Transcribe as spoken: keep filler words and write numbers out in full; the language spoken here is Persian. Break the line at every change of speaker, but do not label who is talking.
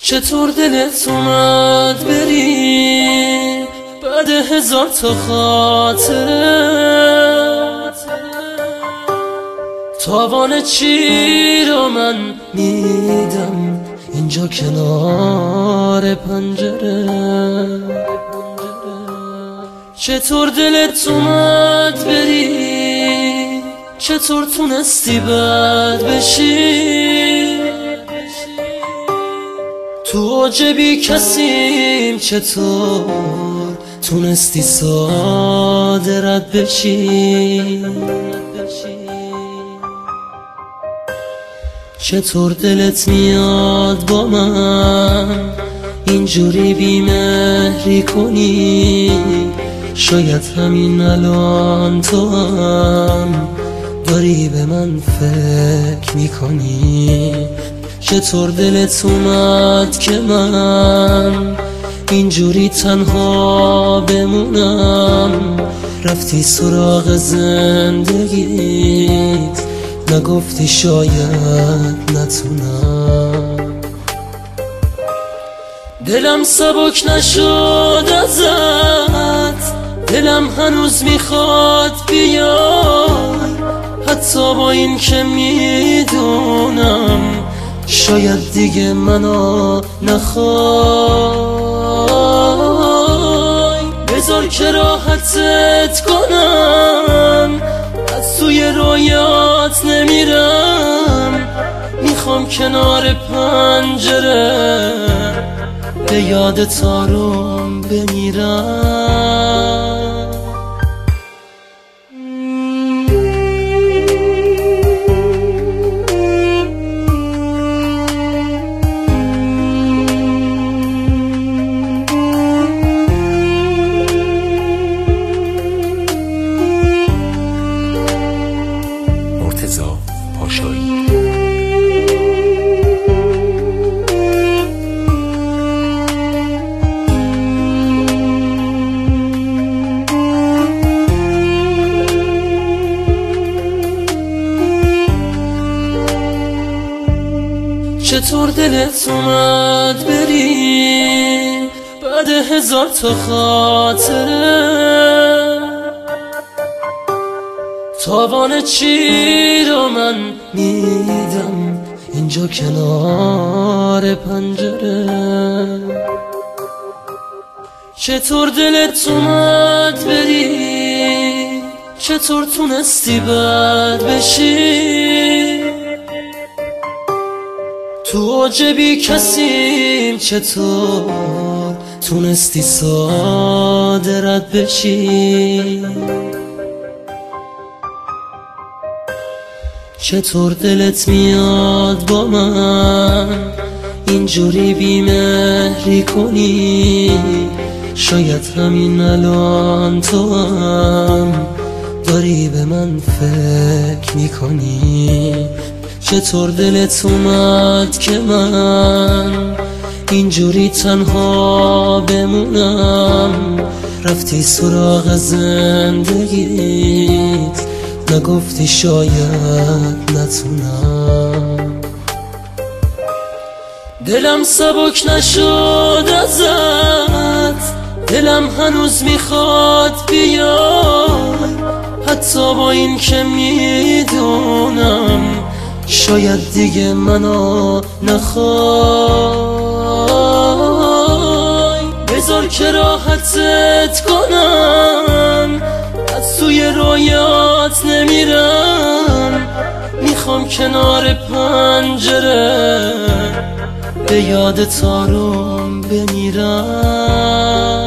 چطور دلت اومد بری بعد هزار تا خاطره؟ تاوان چی رو من میدم اینجا کنار پنجره. چطور دلت اومد بری، چطور تونستی بد بشی؟ تو اوج بی کسیم چطور تونستی ساده رد بشی؟ چطور دلت میاد با من اینجوری بیمهری کنی؟ شاید همین الان تو هم داری به من فکر میکنی. چطور دلت اومد که من اینجوری تنها بمونم؟ رفتی سراغ زندگیت، نگفتی شاید نتونم. دلم سبک نشد ازت، دلم هنوز میخواد بیای، حتی با این که میدونم شاید دیگه منو نخوای. بذار که راحتت کنم، از توی رویات نمیرم، میخوام کنار پنجره به یاد تارم بمیرم. چطور دلت اومد بری بعد هزار تا خاطره؟ تاوان چی رو من میدم اینجا کنار پنجره. چطور دلت اومد بری، چطور تونستی بد بشی؟ تو اوج بی کسیم چطور تونستی ساده رد بشی؟ چطور دلت میاد با من اینجوری بیمهری کنی؟ شاید همین الان تو هم داری به من فکر میکنی. چطور دلت اومد که من اینجوری تنها بمونم؟ رفتی سراغ زندگیت، نگفتی شاید نتونم. دلم سبک نشد ازت، دلم هنوز میخواد بیای، حتی با این که میدونم شاید دیگه منو نخوای. بذار که راحتت کنم، از توی رویات نمیرم، میخوام کنار پنجره به یاد تارم بمیرم.